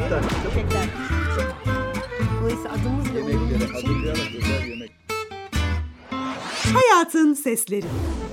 Yemekler. Dolayısıyla adımız ve Yemeklere hazırlayarak güzel yemek. Hayatın Sesleri.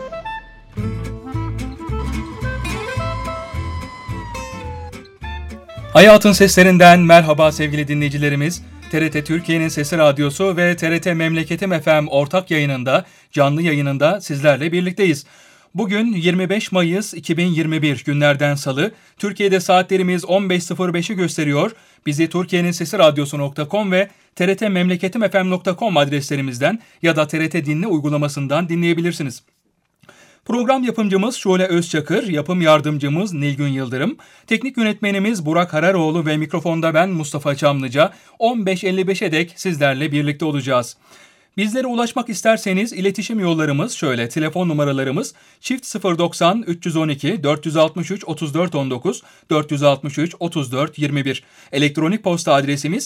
Hayatın Seslerinden merhaba sevgili dinleyicilerimiz. TRT Türkiye'nin Sesi Radyosu ve TRT Memleketim FM ortak yayınında, canlı yayınında sizlerle birlikteyiz. Bugün 25 Mayıs 2021 günlerden salı. Türkiye'de saatlerimiz 15.05'i gösteriyor. Bizi Türkiye'nin Sesi Radyosu.com ve trtmemleketimfm.com adreslerimizden ya da TRT Dinle uygulamasından dinleyebilirsiniz. Program yapımcımız Şule Özçakır, yapım yardımcımız Nilgün Yıldırım, teknik yönetmenimiz Burak Hararoğlu ve mikrofonda ben Mustafa Çamlıca. 15.55'e dek sizlerle birlikte olacağız. Bizlere ulaşmak isterseniz iletişim yollarımız şöyle: telefon numaralarımız +090 312 463 34 19 463 34 21. Elektronik posta adresimiz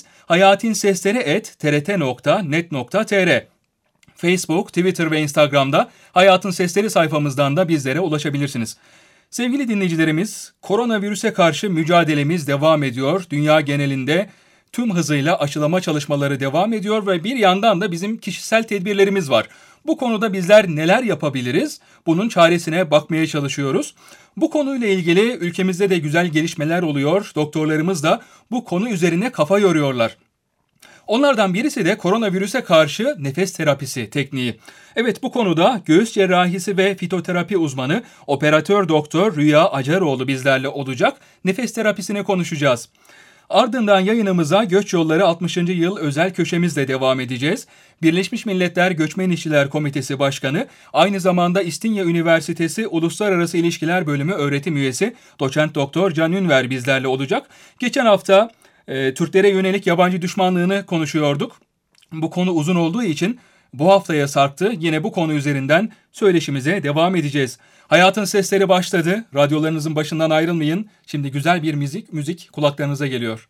hayatinsesleri@trt.net.tr. Facebook, Twitter ve Instagram'da Hayatın Sesleri sayfamızdan da bizlere ulaşabilirsiniz. Sevgili dinleyicilerimiz, koronavirüse karşı mücadelemiz devam ediyor. Dünya genelinde tüm hızıyla aşılama çalışmaları devam ediyor ve bir yandan da bizim kişisel tedbirlerimiz var. Bu konuda bizler neler yapabiliriz? Bunun çaresine bakmaya çalışıyoruz. Bu konuyla ilgili ülkemizde de güzel gelişmeler oluyor. Doktorlarımız da bu konu üzerine kafa yoruyorlar. Onlardan birisi de koronavirüse karşı nefes terapisi tekniği. Evet, bu konuda göğüs cerrahisi ve fitoterapi uzmanı operatör doktor Rüya Acaroğlu bizlerle olacak. Nefes terapisine konuşacağız. Ardından yayınımıza Göç Yolları 60. Yıl özel köşemizle devam edeceğiz. Birleşmiş Milletler Göçmen İşçiler Komitesi Başkanı, aynı zamanda İstinye Üniversitesi Uluslararası İlişkiler Bölümü öğretim üyesi Doçent Doktor Can Ünver bizlerle olacak. Geçen hafta Türklere yönelik yabancı düşmanlığını konuşuyorduk. Bu konu uzun olduğu için bu haftaya sarktı. Yine bu konu üzerinden söyleşimize devam edeceğiz. Hayatın Sesleri başladı. Radyolarınızın başından ayrılmayın. Şimdi güzel bir müzik kulaklarınıza geliyor.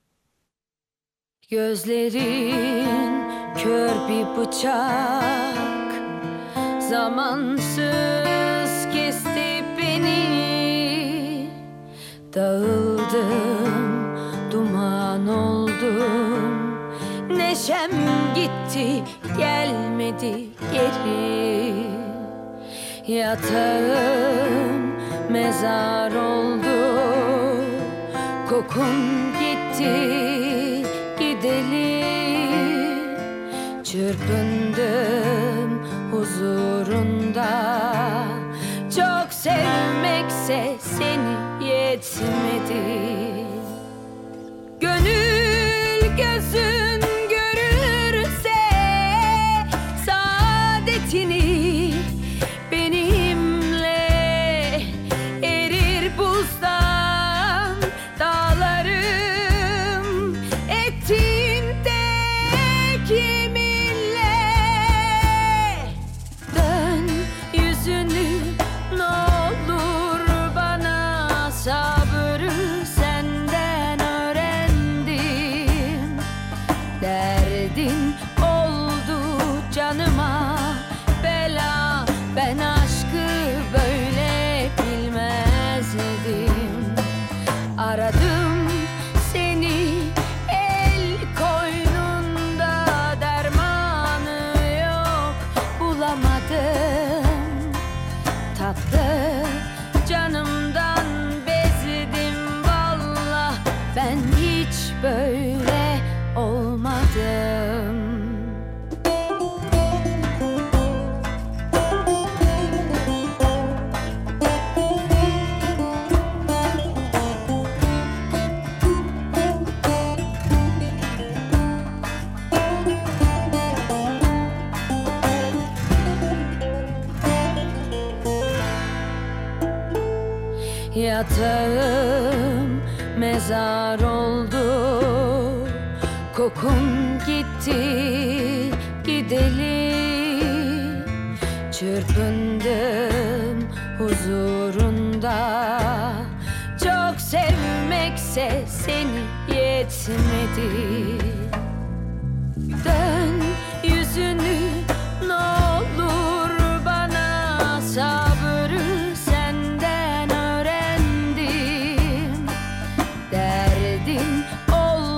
Gözlerin kör bir bıçak, zamansız kesti beni. Dağıldım, duman oldum, neşem gitti, gelmedi geri. Yatağım mezar oldu, kokun gitti gideli. Çırpındım huzurunda, çok sevmekse seni yetmedi. Gönül gözün görürse saadetini, benimle erir buzdan dağlarım, ettiğin tek yeminle. Dön yüzünü, ne olur bana, sabrı senden öğrendim. Derdin oldu canıma bela, ben aşkı böyle bilmezdim. Aradım seni el koynunda, dermanı yok bulamadım. Tatlı canımdan bezdim valla, ben hiç böyle olmadım. Yatağım mezar oldu, kokun gitti gideli. Çırpındım huzurunda, çok sevmekse seni yetmedi. Dön yüzünü, ne olur bana, sabrı senden öğrendim. Derdin oldu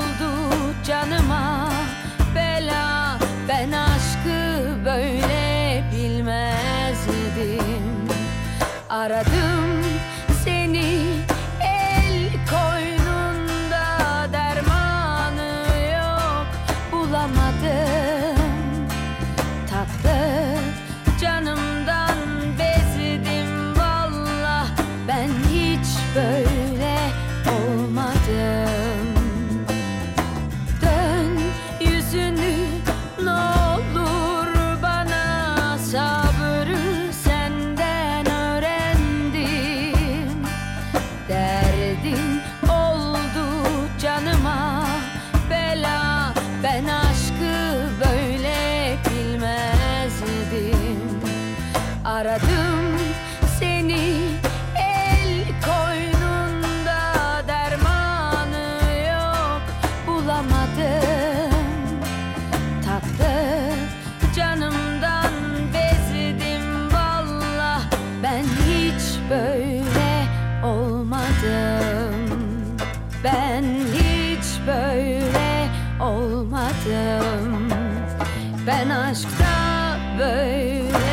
Aradım seni el koynunda, dermanı yok bulamadım. Tatlı canımdan bezdim valla, ben hiç böyle olmadım. Ben hiç böyle olmadım. Ben aşkta böyle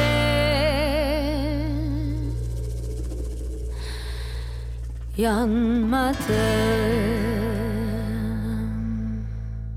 yanmadım.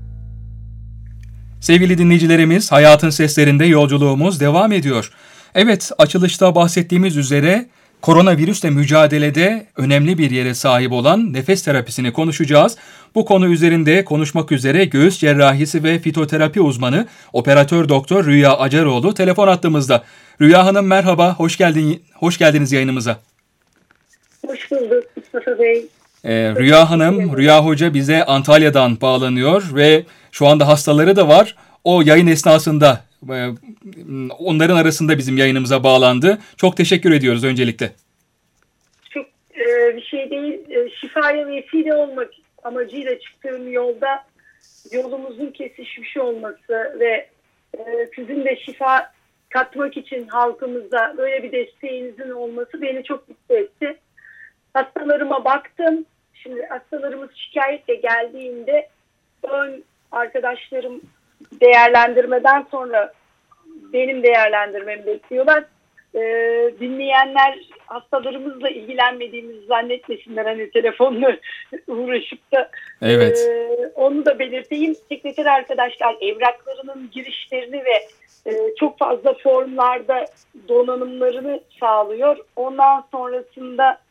Sevgili dinleyicilerimiz, Hayatın Seslerinde yolculuğumuz devam ediyor. Evet, açılışta bahsettiğimiz üzere koronavirüsle mücadelede önemli bir yere sahip olan nefes terapisini konuşacağız. Bu konu üzerinde konuşmak üzere göğüs cerrahisi ve fitoterapi uzmanı operatör doktor Rüya Acaroğlu telefon hattımızda. Rüya Hanım merhaba, hoş geldiniz yayınımıza. Hoş bulduk Mustafa Bey. Rüya Hanım, Rüya Hoca bize Antalya'dan bağlanıyor ve şu anda hastaları da var. O yayın esnasında onların arasında bizim yayınımıza bağlandı. Çok teşekkür ediyoruz öncelikle. Çok bir şey değil. Şifaya vesile olmak amacıyla çıktığım yolda yolumuzun kesişmiş olması ve sizin de şifa katmak için halkımıza böyle bir desteğinizin olması beni çok mutlu etti. Hastalarıma baktım. Şimdi hastalarımız şikayetle geldiğinde ön arkadaşlarım değerlendirmeden sonra benim değerlendirmemi bekliyorlar. Dinleyenler hastalarımızla ilgilenmediğimizi zannetmesinler, hani telefonla uğraşıp da. Evet. Onu da belirteyim. Sekreter arkadaşlar evraklarının girişlerini ve çok fazla formlarda donanımlarını sağlıyor. Ondan sonrasında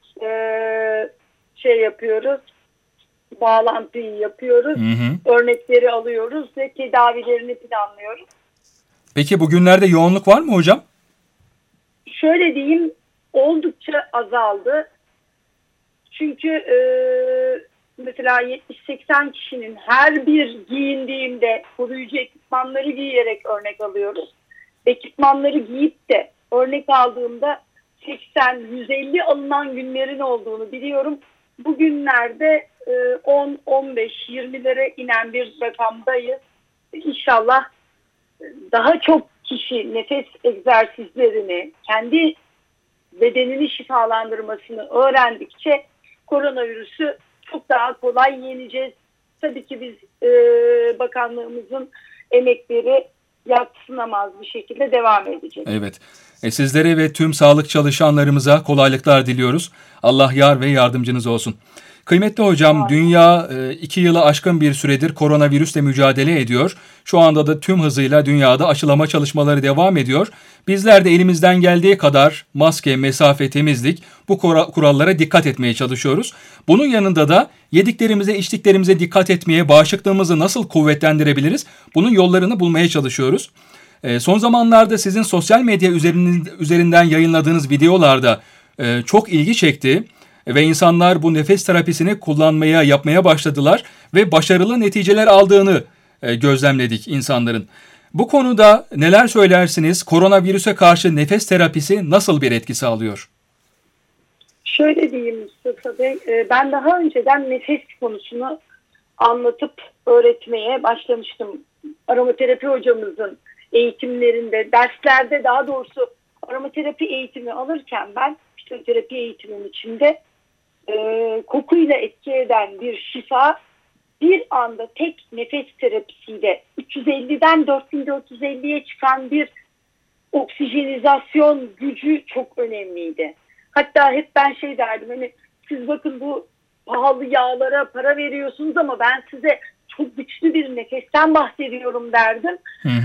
yapıyoruz. Bağlantıyı yapıyoruz. Örnekleri alıyoruz ve tedavilerini planlıyoruz. Peki bugünlerde yoğunluk var mı hocam? Şöyle diyeyim, oldukça azaldı. Çünkü mesela 70-80 kişinin her bir giyindiğimde koruyucu ekipmanları giyerek örnek alıyoruz. Ekipmanları giyip de örnek aldığımda 80-150 alınan günlerin olduğunu biliyorum. Bugünlerde 10-15-20'lere inen bir rakamdayız. İnşallah daha çok kişi nefes egzersizlerini, kendi bedenini şifalandırmasını öğrendikçe koronavirüsü çok daha kolay yeneceğiz. Tabii ki biz bakanlığımızın emekleri yadsınamaz bir şekilde devam edecek. Evet. Sizlere ve tüm sağlık çalışanlarımıza kolaylıklar diliyoruz. Allah yar ve yardımcınız olsun. Kıymetli hocam, dünya 2 yılı aşkın bir süredir koronavirüsle mücadele ediyor. Şu anda da tüm hızıyla dünyada aşılama çalışmaları devam ediyor. Bizler de elimizden geldiği kadar maske, mesafe, temizlik bu kurallara dikkat etmeye çalışıyoruz. Bunun yanında da yediklerimize, içtiklerimize dikkat etmeye, bağışıklığımızı nasıl kuvvetlendirebiliriz? Bunun yollarını bulmaya çalışıyoruz. Son zamanlarda sizin sosyal medya üzerinden yayınladığınız videolarda çok ilgi çekti. Ve insanlar bu nefes terapisini yapmaya başladılar ve başarılı neticeler aldığını gözlemledik insanların. Bu konuda neler söylersiniz? Koronavirüse karşı nefes terapisi nasıl bir etki sağlıyor? Şöyle diyeyim Mustafa Bey, ben daha önceden nefes konusunu anlatıp öğretmeye başlamıştım. Aromaterapi hocamızın eğitimlerinde, derslerde daha doğrusu aromaterapi eğitimi alırken ben fitoterapi eğitiminin içinde kokuyla etki eden bir şifa bir anda tek nefes terapisiyle 350'den 4450'ye çıkan bir oksijenizasyon gücü çok önemliydi. Hatta hep ben derdim, hani siz bakın bu pahalı yağlara para veriyorsunuz ama ben size çok güçlü bir nefesten bahsediyorum derdim.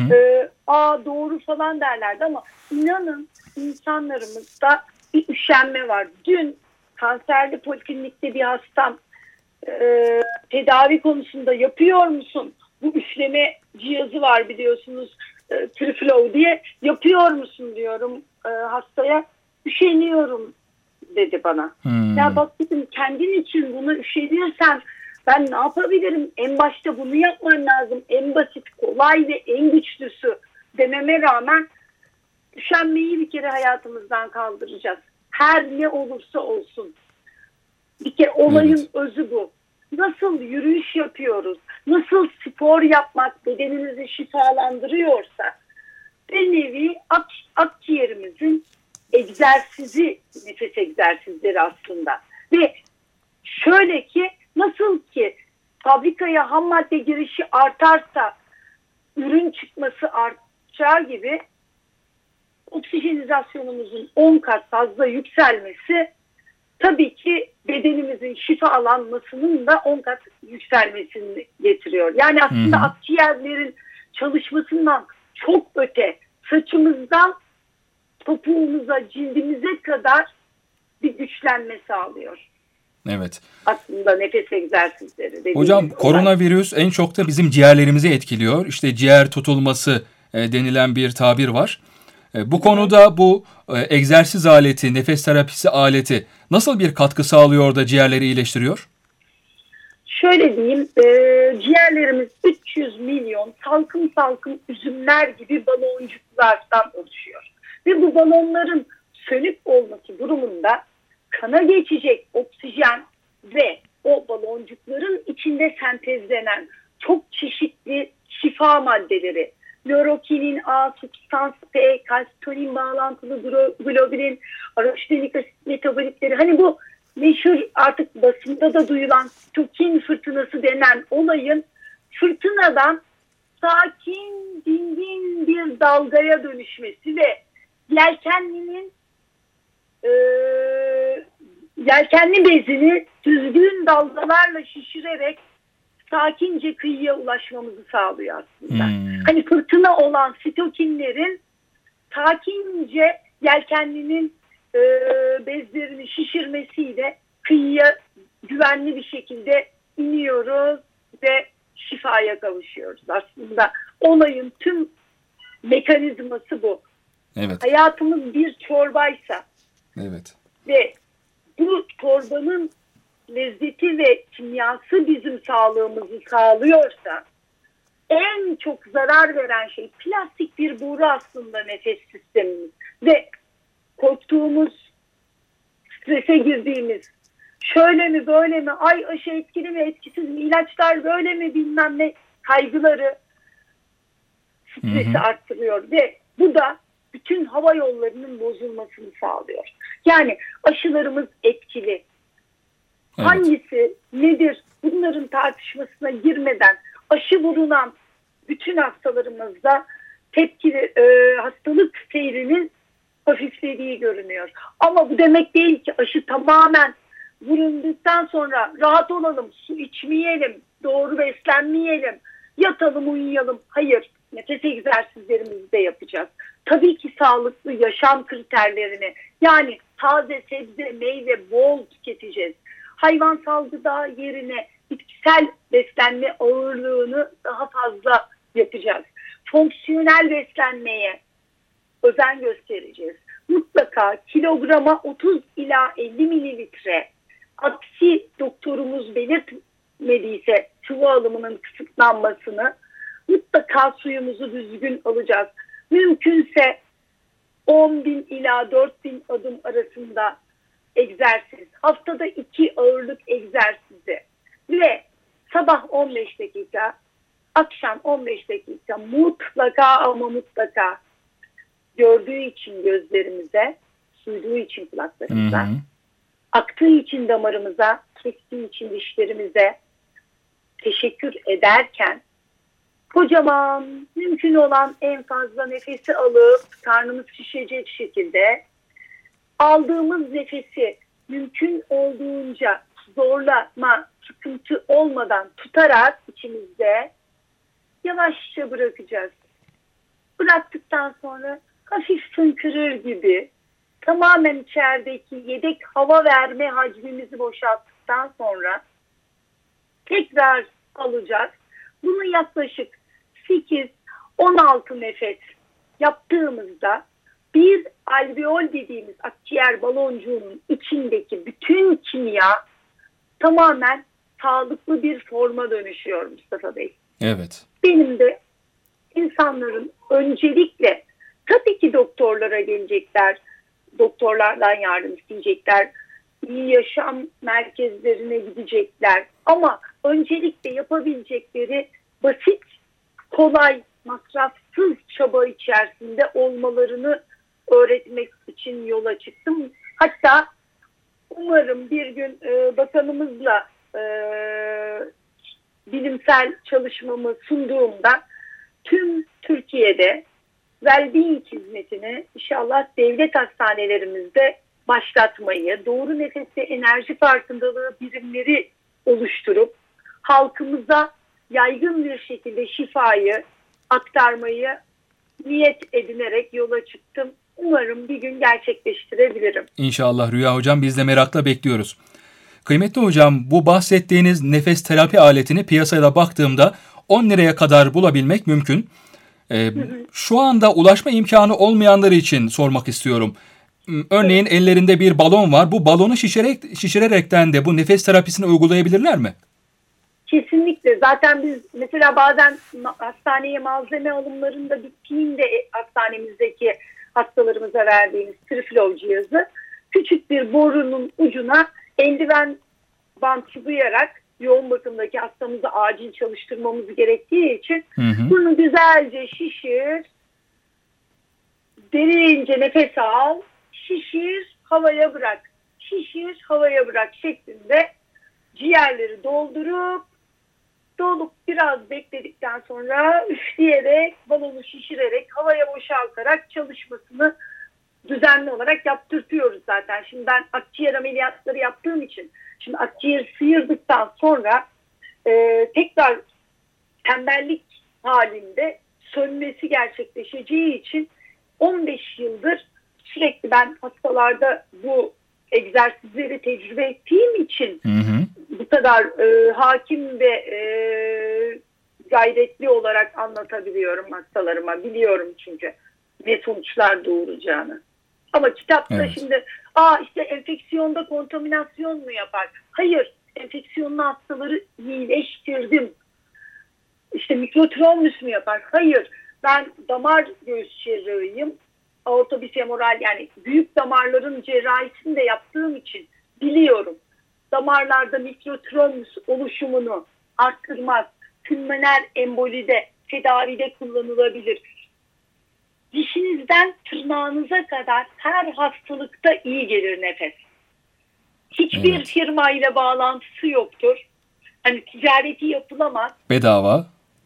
Doğru falan derlerdi ama inanın insanlarımızda bir üşenme var. Dün kanserli poliklinikte bir hastam tedavi konusunda yapıyor musun? Bu üfleme cihazı var biliyorsunuz, Triflow diye, yapıyor musun diyorum hastaya. Üşeniyorum dedi bana. Ya bak dedim, kendin için bunu üşeniyorsan ben ne yapabilirim? En başta bunu yapman lazım. En basit, kolay ve en güçlüsü dememe rağmen Üşenmeyi bir kere hayatımızdan kaldıracağız. Her ne olursa olsun. Bir kere olayın özü bu. Nasıl yürüyüş yapıyoruz, nasıl spor yapmak bedenimizi şifalandırıyorsa, bir nevi akciğerimizin egzersizi, nefes egzersizleri aslında. Ve şöyle ki, nasıl ki fabrikaya ham madde girişi artarsa ürün çıkması artacağı gibi, oksijenizasyonumuzun 10 kat fazla yükselmesi tabii ki bedenimizin şifalanmasının da 10 kat yükselmesini getiriyor. Yani aslında akciğerlerin çalışmasından çok öte, saçımızdan topuğumuza, cildimize kadar bir güçlenme sağlıyor. Evet. Aslında nefes egzersizleri. Hocam, koronavirüs en çok da bizim ciğerlerimizi etkiliyor. İşte ciğer tutulması denilen bir tabir var. Bu konuda bu egzersiz aleti, nefes terapisi aleti nasıl bir katkı sağlıyor da ciğerleri iyileştiriyor? Şöyle diyeyim, ciğerlerimiz 300 milyon salkım salkım üzümler gibi baloncuklardan oluşuyor. Ve bu balonların sönük olması durumunda kana geçecek oksijen ve o baloncukların içinde sentezlenen çok çeşitli şifa maddeleri, nörokinin A, substans P, kalsitonin bağlantılı globulin, araşinolik asit metabolitleri, hani bu meşhur artık basında da duyulan sitokin fırtınası denen olayın fırtınadan sakin, dingin bir dalgaya dönüşmesi ve yelkenli bezini düzgün dalgalarla şişirerek sakince kıyıya ulaşmamızı sağlıyor aslında. Hani fırtına olan sitokinlerin sakince yelkenlinin bezlerini şişirmesiyle kıyıya güvenli bir şekilde iniyoruz ve şifaya kavuşuyoruz. Aslında olayın tüm mekanizması bu. Evet. Hayatımız bir çorbaysa ve bu çorbanın lezzeti ve kimyası bizim sağlığımızı sağlıyorsa, en çok zarar veren şey plastik bir boru aslında nefes sistemimiz. Ve korktuğumuz, strese girdiğimiz, şöyle mi böyle mi, ay aşı etkili mi etkisiz mi, ilaçlar böyle mi bilmem ne kaygıları stresi arttırıyor. Ve bu da bütün hava yollarının bozulmasını sağlıyor. Yani aşılarımız etkili. Hangisi nedir, bunların tartışmasına girmeden aşı bulunan bütün hastalarımızda hastalık seyrinin hafiflediği görünüyor. Ama bu demek değil ki aşı tamamen vurunduktan sonra rahat olalım, su içmeyelim, doğru beslenmeyelim, yatalım, uyuyalım. Hayır, nefes egzersizlerimizi de yapacağız. Tabii ki sağlıklı yaşam kriterlerini, yani taze sebze, meyve bol tüketeceğiz. Hayvansal gıda yerine bitkisel beslenme ağırlığını daha fazla yapacağız. Fonksiyonel beslenmeye özen göstereceğiz. Mutlaka kilograma 30 ila 50 mililitre, aksi doktorumuz belirtmediyse sıvı alımının kısıtlanmasını, mutlaka suyumuzu düzgün alacağız. Mümkünse 10.000 ila 4.000 adım arasında egzersiz, haftada 2 ağırlık egzersizi ve sabah 15 dakika, akşam 15 dakika mutlaka ama mutlaka gördüğü için gözlerimize, duyduğu için kulaklarımıza, aktığı için damarımıza, kestiği için dişlerimize teşekkür ederken kocaman, mümkün olan en fazla nefesi alıp karnımız şişecek şekilde aldığımız nefesi mümkün olduğunca zorlama, sıkıntı olmadan tutarak içimizde yavaşça bırakacağız. Bıraktıktan sonra hafif fınkırır gibi tamamen içerideki yedek hava verme hacmimizi boşalttıktan sonra tekrar alacağız. Bunu yaklaşık 8-16 nefes yaptığımızda bir alveol dediğimiz akciğer baloncuğunun içindeki bütün kimya tamamen sağlıklı bir forma dönüşüyor Mustafa Bey. Evet. Benim de insanların öncelikle tabii ki doktor doktorlara gelecekler, doktorlardan yardım isteyecekler, iyi yaşam merkezlerine gidecekler. Ama öncelikle yapabilecekleri basit, kolay, masrafsız çaba içerisinde olmalarını öğretmek için yola çıktım. Hatta umarım bir gün bakanımızla bilimsel çalışmamı sunduğumda tüm Türkiye'de well-being hizmetini inşallah devlet hastanelerimizde başlatmayı, doğru nefeste enerji farkındalığı birimleri oluşturup halkımıza yaygın bir şekilde şifayı aktarmayı niyet edinerek yola çıktım. Umarım bir gün gerçekleştirebilirim. İnşallah Rüya Hocam, biz de merakla bekliyoruz. Kıymetli hocam, bu bahsettiğiniz nefes terapi aletini piyasaya baktığımda 10 liraya kadar bulabilmek mümkün. Şu anda ulaşma imkanı olmayanlar için sormak istiyorum. Örneğin ellerinde bir balon var. Bu balonu şişirerekten de bu nefes terapisini uygulayabilirler mi? Kesinlikle. Zaten biz mesela bazen hastaneye malzeme alımlarında bittiğinde hastanemizdeki hastalarımıza verdiğimiz Triflow cihazı küçük bir borunun ucuna eldiven bant sıvayarak yoğun bakımdaki hastamızı acil çalıştırmamız gerektiği için bunu güzelce şişir, derince nefes al, şişir, havaya bırak, şişir, havaya bırak şeklinde ciğerleri dolup biraz bekledikten sonra üfleyerek, balonu şişirerek, havaya boşaltarak çalışmasını düzenli olarak yaptırtıyoruz zaten. Şimdi ben akciğer ameliyatları yaptığım için, şimdi akciğeri sıyırdıktan sonra tekrar tembellik halinde sönmesi gerçekleşeceği için 15 yıldır sürekli ben hastalarda bu egzersizleri tecrübe ettiğim için bu kadar hakim ve gayretli olarak anlatabiliyorum hastalarıma. Biliyorum çünkü ne sonuçlar doğuracağını. Ama kitapta şimdi işte enfeksiyonda kontaminasyon mu yapar? Hayır, enfeksiyonlu hastaları iyileştirdim. İşte mikrotromnus mu yapar? Hayır, ben damar göğüs cerrahıyım. Aortobifemoral, yani büyük damarların cerrahisini de yaptığım için biliyorum. Damarlarda mikrotromnus oluşumunu arttırmaz. Pulmoner embolide, tedavide kullanılabilir. Dişinizden tırnağınıza kadar her hastalıkta iyi gelir nefes. Hiçbir firmayla bağlantısı yoktur. Hani ticareti yapılamaz. Bedava,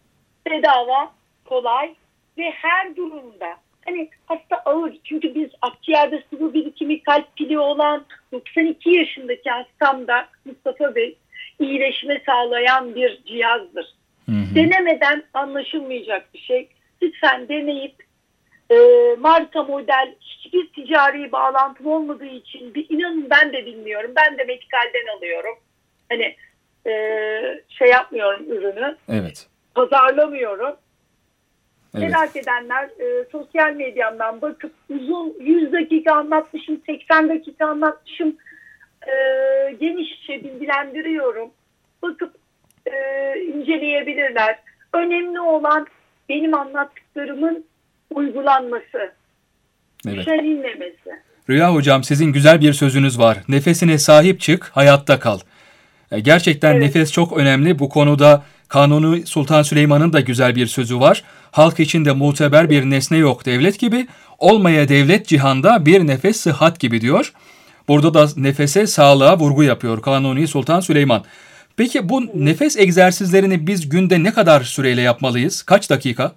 kolay ve her durumda. Hani hasta ağır, çünkü biz akciğerde sıvı birikimi, kalp pili olan 92 yaşındaki hastamda Mustafa Bey iyileşme sağlayan bir cihazdır. Denemeden anlaşılmayacak bir şey. Lütfen deneyip marka model hiçbir ticari bağlantım olmadığı için inanın ben de bilmiyorum. Ben de Medikal'den alıyorum. Hani yapmıyorum ürünü. Evet. Pazarlamıyorum. Evet. Merak edenler sosyal medyamdan bakıp uzun 100 dakika anlatmışım, 80 dakika anlatmışım, genişçe bilgilendiriyorum. Bakıp inceleyebilirler. Önemli olan benim anlattıklarımın uygulanması, düşünülmemesi. Rüya Hocam, sizin güzel bir sözünüz var. Nefesine sahip çık, hayatta kal. Gerçekten nefes çok önemli. Bu konuda Kanuni Sultan Süleyman'ın da güzel bir sözü var. Halk içinde muteber bir nesne yok devlet gibi, olmaya devlet cihanda bir nefes sıhhat gibi diyor. Burada da nefese, sağlığa vurgu yapıyor Kanuni Sultan Süleyman. Peki bu nefes egzersizlerini biz günde ne kadar süreyle yapmalıyız? Kaç dakika?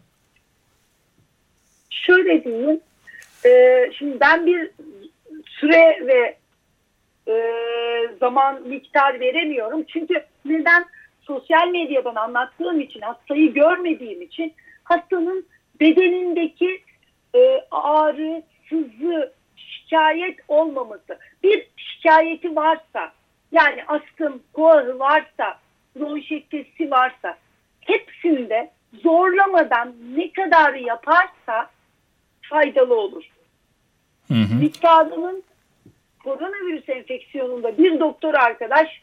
Şöyle diyeyim. Şimdi ben bir süre ve zaman miktar veremiyorum. Çünkü neden? Sosyal medyadan anlattığım için, hastayı görmediğim için hastanın bedenindeki ağrı, sızı, şikayet olmaması. Bir şikayeti varsa, yani astım, koahı varsa, bronşiktesi varsa, hepsinde zorlamadan ne kadar yaparsa faydalı olur. Miktarının koronavirüs enfeksiyonunda bir doktor arkadaş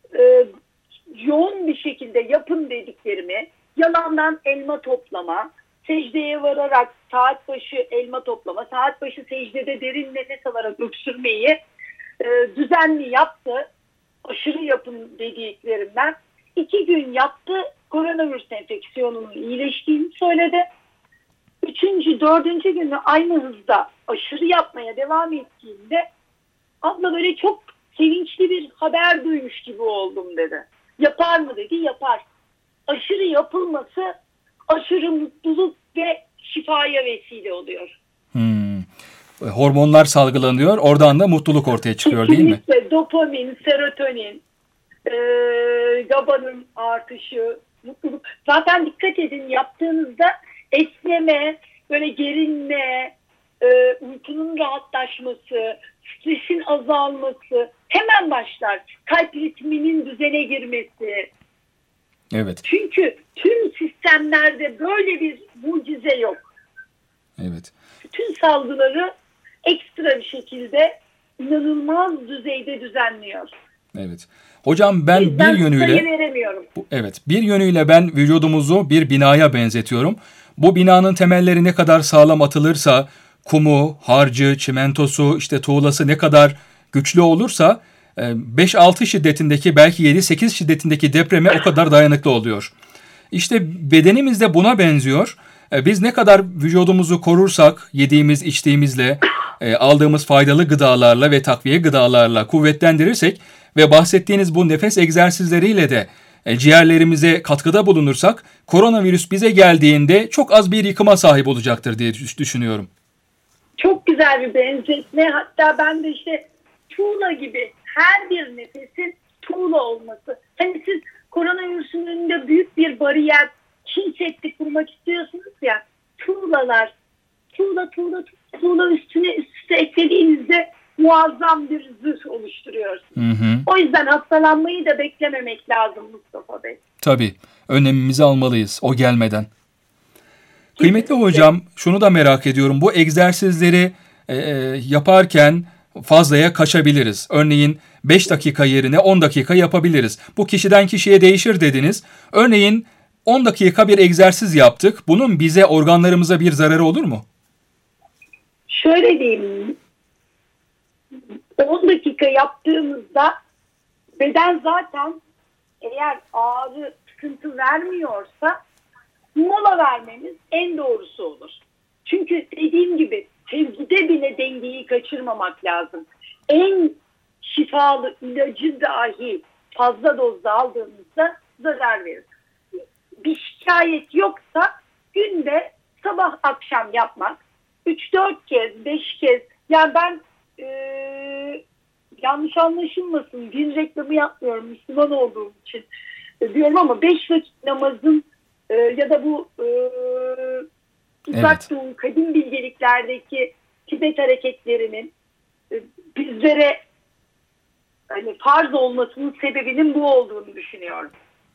yoğun bir şekilde yapın dediklerimi, yalandan elma toplama, secdeye vararak saat başı elma toplama, saat başı secdede derin nefes alarak öksürmeyi düzenli yaptı. Aşırı yapın dediklerimden. 2 gün yaptı. Koronavirüs enfeksiyonunun iyileştiğini söyledi. 3. 4. günü aynı hızda aşırı yapmaya devam ettiğinde abla böyle çok sevinçli bir haber duymuş gibi oldum dedi. Yapar mı dedi, yapar. Aşırı yapılması aşırı mutluluk ve şifaya vesile oluyor. Hormonlar salgılanıyor, oradan da mutluluk ortaya çıkıyor değil mi? Kesinlikle dopamin, serotonin, GABA'nın artışı, mutluluk. Zaten dikkat edin, yaptığınızda esneme, böyle gerinme, uykunun rahatlaşması, stresin azalması hemen başlar. Kalp ritminin düzene girmesi. Evet. Çünkü tüm sistemlerde böyle bir mucize yok. Evet. Bütün salgıları ekstra bir şekilde inanılmaz düzeyde düzenliyor. Evet. Hocam ben bir sayı yönüyle veremiyorum. bir yönüyle ben vücudumuzu bir binaya benzetiyorum. Bu binanın temelleri ne kadar sağlam atılırsa, kumu, harcı, çimentosu, işte tuğlası ne kadar güçlü olursa 5-6 şiddetindeki, belki 7-8 şiddetindeki depreme o kadar dayanıklı oluyor. İşte bedenimiz de buna benziyor. Biz ne kadar vücudumuzu korursak, yediğimiz, içtiğimizle, aldığımız faydalı gıdalarla ve takviye gıdalarla kuvvetlendirirsek ve bahsettiğiniz bu nefes egzersizleriyle de ciğerlerimize katkıda bulunursak, koronavirüs bize geldiğinde çok az bir yıkıma sahip olacaktır diye düşünüyorum. Çok güzel bir benzetme. Hatta ben de işte tuğla gibi, her bir nefesin tuğla olması. Hani siz koronavirüsün önünde büyük bir bariyer, Çin Seddi kurmak istiyorsunuz ya, tuğlalar, tuğla üstüne eklediğinizde muazzam bir zırh oluşturuyorsunuz. O yüzden hastalanmayı da beklememek lazım Mustafa Bey. Tabii. Önlemimizi almalıyız o gelmeden. Kıymetli hocam, şunu da merak ediyorum. Bu egzersizleri yaparken fazlaya kaçabiliriz. Örneğin 5 dakika yerine 10 dakika yapabiliriz. Bu kişiden kişiye değişir dediniz. Örneğin 10 dakika bir egzersiz yaptık. Bunun bize, organlarımıza bir zararı olur mu? Şöyle diyeyim. 10 dakika yaptığımızda beden zaten eğer ağrı, sıkıntı vermiyorsa mola vermemiz en doğrusu olur. Çünkü dediğim gibi sevgide bile dengeyi kaçırmamak lazım. En şifalı ilacı dahi fazla dozda aldığımızda zarar verir. Bir şikayet yoksa günde sabah akşam yapmak 3-4 kez, 5 kez, yani ben yanlış anlaşılmasın, din reklamı yapmıyorum Müslüman olduğum için diyorum ama 5 vakit namazın ya da bu uzak doğu kadim bilgeliklerdeki Tibet hareketlerinin bizlere hani farz olmasının sebebinin bu olduğunu düşünüyorum.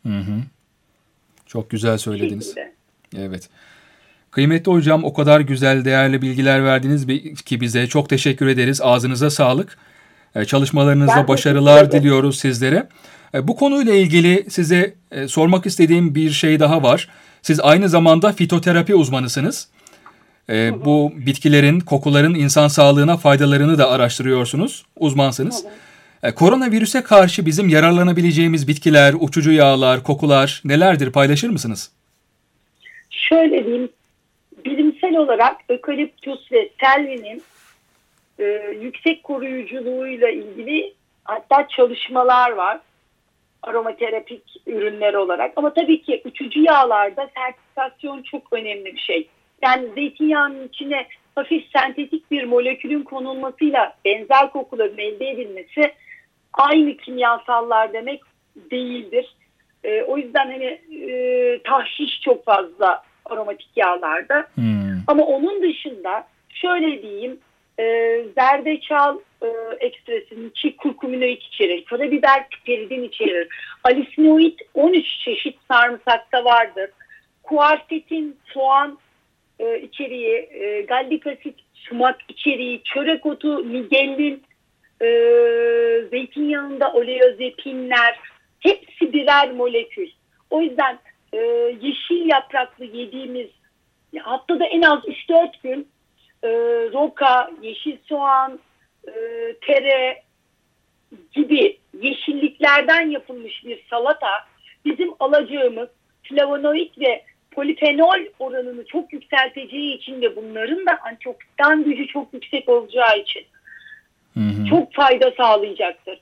Çok güzel söylediniz. Evet. Kıymetli hocam, o kadar güzel, değerli bilgiler verdiniz ki bize. Çok teşekkür ederiz. Ağzınıza sağlık. Çalışmalarınızda başarılar diliyoruz sizlere. Bu konuyla ilgili size sormak istediğim bir şey daha var. Siz aynı zamanda fitoterapi uzmanısınız. Bu bitkilerin, kokuların insan sağlığına faydalarını da araştırıyorsunuz. Uzmansınız. Koronavirüse karşı bizim yararlanabileceğimiz bitkiler, uçucu yağlar, kokular nelerdir? Paylaşır mısınız? Şöyle diyeyim. Bilimsel olarak ökaliptüs ve selvinin yüksek koruyuculuğuyla ilgili hatta çalışmalar var. Aromaterapik ürünler olarak. Ama tabii ki uçucu yağlarda sertifikasyon çok önemli bir şey. Yani zeytinyağının içine hafif sentetik bir molekülün konulmasıyla benzer kokuların elde edilmesi aynı kimyasallar demek değildir. O yüzden hani tahşiş çok fazla aromatik yağlarda. Ama onun dışında şöyle diyeyim, zerdeçal ekstresinin içi kurkuminoid içerir. Karabiber piperidin içerir. Alisinoid 13 çeşit sarımsakta vardır. Kuartetin soğan içeriği, gallik asit sumak içeriği, çörek otu, migellin, zeytinyağında oleozepinler, hepsi birer molekül. O yüzden yeşil yapraklı yediğimiz haftada en az 3-4 gün roka, yeşil soğan, tere gibi yeşilliklerden yapılmış bir salata bizim alacağımız flavonoid ve polifenol oranını çok yükselteceği için ve bunların da antioksidan gücü çok yüksek olacağı için çok fayda sağlayacaktır.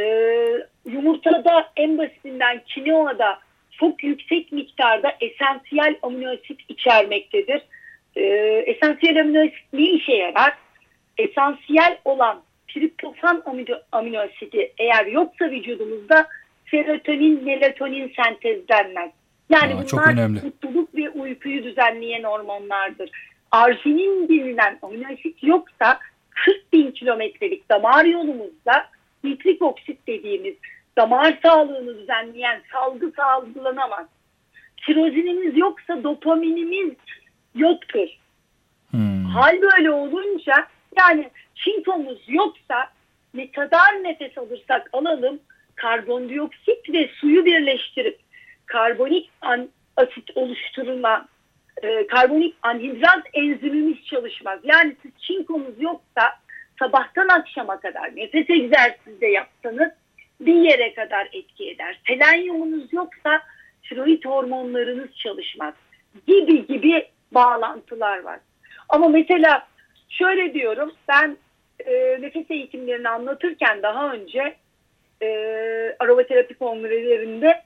Yumurtada en basitinden kinoada çok yüksek miktarda esansiyel amino asit içermektedir. Esansiyel amino asit ne işe yarar? Esansiyel olan triptofan amino asidi eğer yoksa vücudumuzda serotonin, melatonin sentezlenmez. Yani bunlar mutluluk ve uykuyu düzenleyen hormonlardır. Arginin denilen amino asit yoksa 40.000 kilometrelik damar yolumuzda nitrik oksit dediğimiz damar sağlığını düzenleyen salgı salgılanamaz. Tirozinimiz yoksa dopaminimiz yoktur. Hal böyle olunca yani çinkomuz yoksa ne kadar nefes alırsak alalım karbondioksit ve suyu birleştirip karbonik asit oluşturulan karbonik anhidrat enzimimiz çalışmaz. Yani siz çinkomuz yoksa sabahtan akşama kadar nefes egzersizi de yapsanız bir yere kadar etki eder. Selenyumunuz yoksa tiroid hormonlarınız çalışmaz. Gibi bağlantılar var. Ama mesela şöyle diyorum, ben nefes eğitimlerini anlatırken daha önce aromaterapi kongrelerinde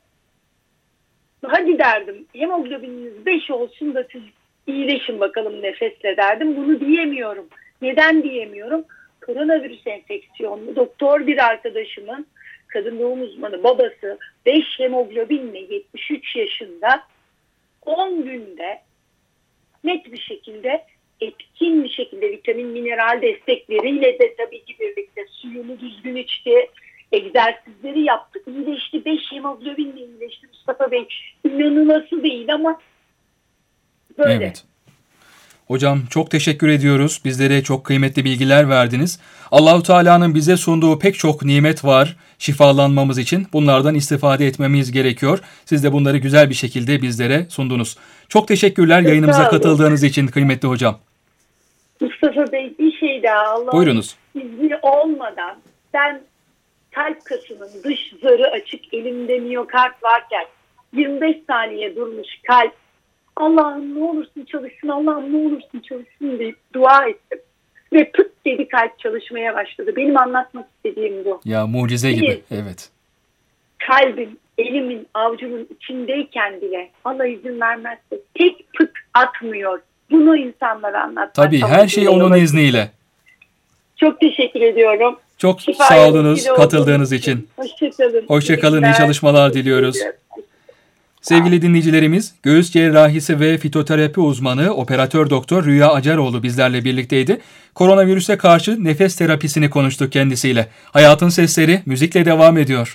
hadi derdim hemoglobininiz 5 olsun da siz iyileşin bakalım nefesle derdim. Bunu diyemiyorum. Neden diyemiyorum? Koronavirüs enfeksiyonlu doktor bir arkadaşımın kadın doğum uzmanı babası 5 hemoglobinle 73 yaşında 10 günde net bir şekilde etkin bir şekilde vitamin mineral destekleriyle de tabii ki birlikte suyunu düzgün içti. Egzersizleri yaptık. İyileşti. 5 hemoglobinle iyileşti Mustafa Bey. İnanılası değil ama böyle. Evet. Hocam çok teşekkür ediyoruz. Bizlere çok kıymetli bilgiler verdiniz. Allahu Teala'nın bize sunduğu pek çok nimet var şifalanmamız için. Bunlardan istifade etmemiz gerekiyor. Siz de bunları güzel bir şekilde bizlere sundunuz. Çok teşekkürler yayınımıza katıldığınız için kıymetli hocam. Mustafa Bey bir şey daha Allah'ın izni olmadan ben kalp kasının dış zarı açık elimde miyokard varken 25 saniye durmuş kalp Allah'ım ne olursun çalışsın, Allah'ım ne olursun çalışsın deyip dua ettim. Ve pıt dedi kalp çalışmaya başladı. Benim anlatmak istediğim bu. Ya mucize gibi, evet. Kalbim, elimin, avucumun içindeyken bile Allah izin vermezse tek pıt atmıyor. Bunu insanlara anlatmak. Tabii her şey onun izniyle. Çok teşekkür ediyorum. Çok sağ olunuz katıldığınız için. Hoşçakalın. Hoşçakalın, iyi çalışmalar diliyoruz. Sevgili dinleyicilerimiz, göğüs cerrahisi ve fitoterapi uzmanı operatör doktor Rüya Acaroğlu bizlerle birlikteydi. Koronavirüse karşı nefes terapisini konuştuk kendisiyle. Hayatın sesleri müzikle devam ediyor.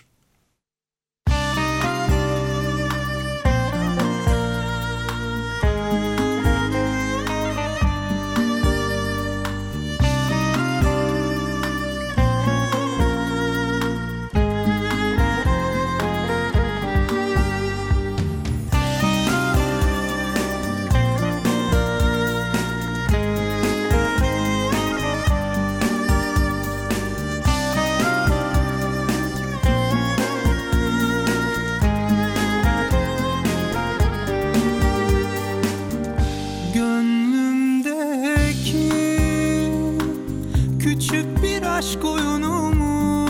Aşk oyunu mu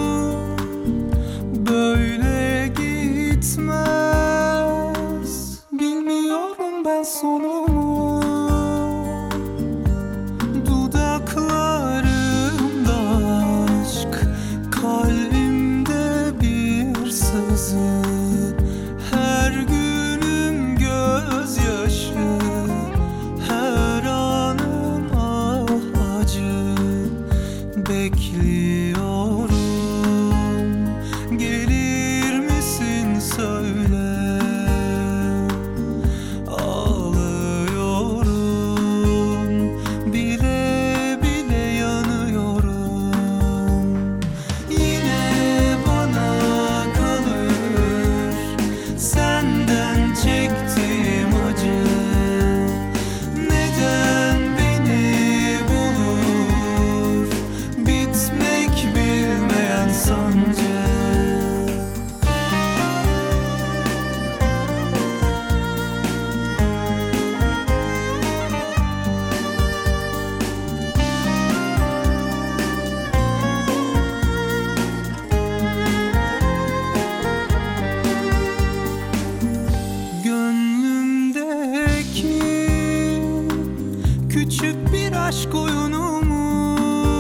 böyle gitmez, bilmiyorum ben sonumu. Dudaklarımda aşk, kalbimde bir sızı, her günüm gözyaşı, her anım ah acı bekliyor. aşk oyunu mu?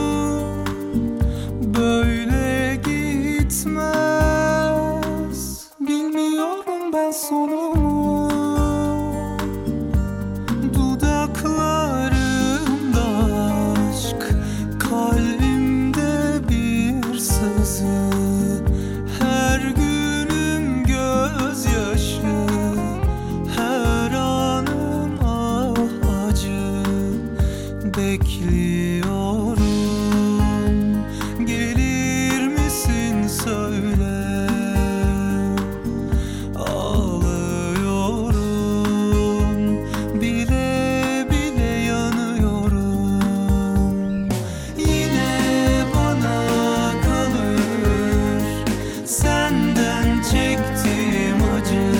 Böyle gitmez. Bilmiyorum ben sonumu. Dudaklarımda aşk, kalbimde bir sızı. Her günüm gözyaşı, her anım ah acı. Bekliyorum, gelir misin söyle. Ağlıyorum, bile bile yanıyorum. Yine bana kalır senden çektiğim acı.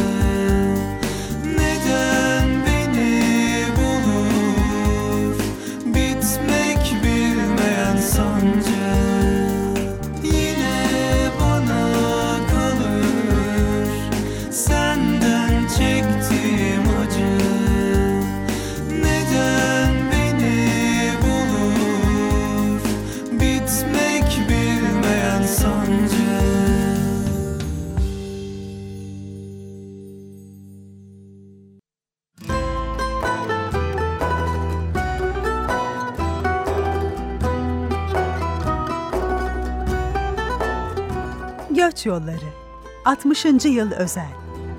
Neden beni bulur bitmek bilmeyen sancı? Yine bana kalır senden çektiğim acı. Neden beni bulur bitmek bilmeyen sancı? Göç Yolları 60. Yıl Özel.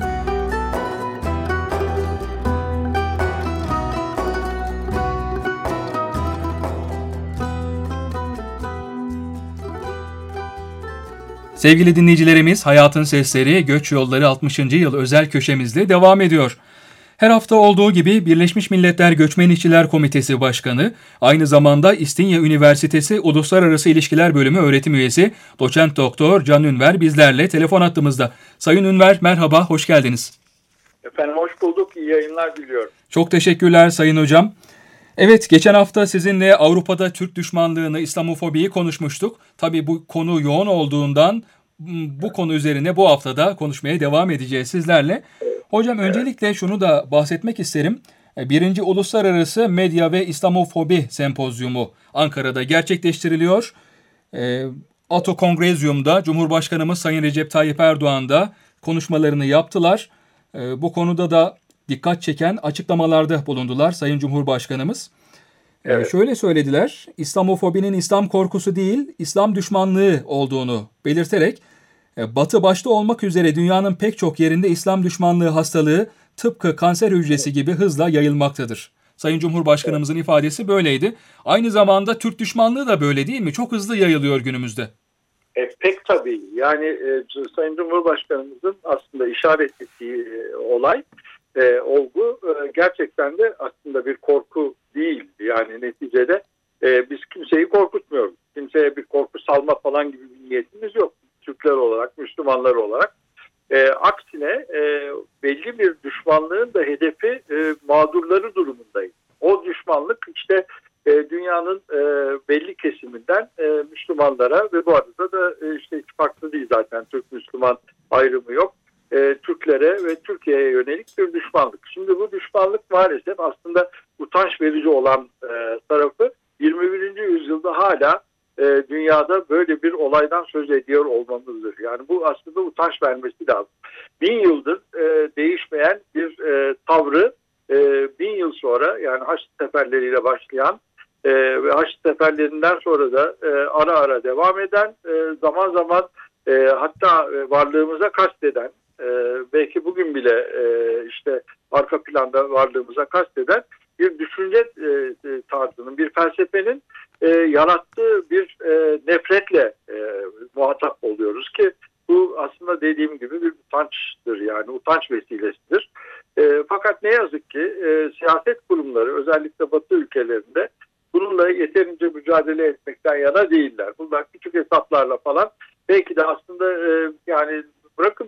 Sevgili dinleyicilerimiz, Hayatın Sesleri Göç Yolları 60. Yıl özel köşemizle devam ediyor. Her hafta olduğu gibi Birleşmiş Milletler Göçmen İşçiler Komitesi Başkanı, aynı zamanda İstinye Üniversitesi Uluslararası İlişkiler Bölümü öğretim üyesi Doçent Doktor Can Ünver bizlerle telefon hattımızda. Sayın Ünver, merhaba, hoş geldiniz. Efendim hoş bulduk. İyi yayınlar diliyorum. Çok teşekkürler Sayın Hocam. Evet, geçen hafta sizinle Avrupa'da Türk düşmanlığını, İslamofobiyi konuşmuştuk. Tabii bu konu yoğun olduğundan bu konu üzerine bu haftada konuşmaya devam edeceğiz sizlerle. Hocam öncelikle şunu da bahsetmek isterim. 1. Uluslararası Medya ve İslamofobi Sempozyumu Ankara'da gerçekleştiriliyor. ATO Kongrezyum'da Cumhurbaşkanımız Sayın Recep Tayyip Erdoğan da konuşmalarını yaptılar. Bu konuda da dikkat çeken açıklamalarda bulundular Sayın Cumhurbaşkanımız. Evet. Şöyle söylediler, İslamofobinin İslam korkusu değil, İslam düşmanlığı olduğunu belirterek, Batı başta olmak üzere dünyanın pek çok yerinde İslam düşmanlığı hastalığı tıpkı kanser hücresi gibi hızla yayılmaktadır. Sayın Cumhurbaşkanımızın ifadesi böyleydi. Aynı zamanda Türk düşmanlığı da böyle değil mi? Çok hızlı yayılıyor günümüzde. Pek tabii. Yani Sayın Cumhurbaşkanımızın aslında işaret ettiği olay, olgu gerçekten de aslında bir korku değil. Yani neticede biz kimseyi korkutmuyoruz. Kimseye bir korku salma falan gibi bir niyetimiz yok. Türkler olarak, Müslümanlar olarak. Aksine belli bir düşmanlığın da hedefi mağdurları durumundayız. O düşmanlık işte dünyanın belli kesiminden Müslümanlara ve bu arada da işte hiç farklı değil zaten, Türk-Müslüman ayrımı yok. Türklere ve Türkiye'ye yönelik bir düşmanlık. Şimdi bu düşmanlık maalesef aslında utanç verici olan tarafı 21. yüzyılda hala dünyada böyle bir olaydan söz ediyor olmamızdır. Yani bu aslında utanç vermesi lazım. 1000 yıldır değişmeyen bir tavrı 1000 yıl sonra, yani Haçlı seferleriyle başlayan ve Haçlı seferlerinden sonra da ara ara devam eden, zaman zaman hatta varlığımıza kasteden, belki bugün bile işte arka planda varlığımıza kasteden bir düşünce tarzının, bir felsefenin yarattığı bir nefretle muhatap oluyoruz ki bu aslında dediğim gibi bir utançtır, yani utanç vesilesidir. Fakat ne yazık ki siyaset kurumları özellikle Batı ülkelerinde bununla yeterince mücadele etmekten yana değiller. Bunlar küçük hesaplarla falan belki de aslında yani bırakın